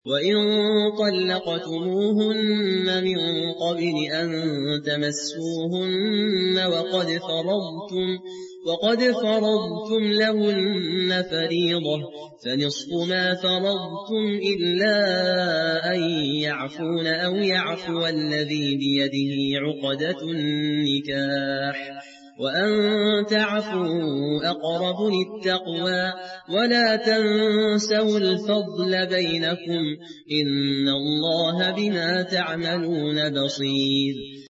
وإن طلقتموهن من قبل أن تمسوهن وقد فرضتم لهن فريضة فنصف ما فرضتم إلا أن يعفون أو يعفو الذي بيده عقدة النكاح وأن تعفوا أقرب للتقوى ولا تنسوا الفضل بينكم إن الله بما تعملون بصير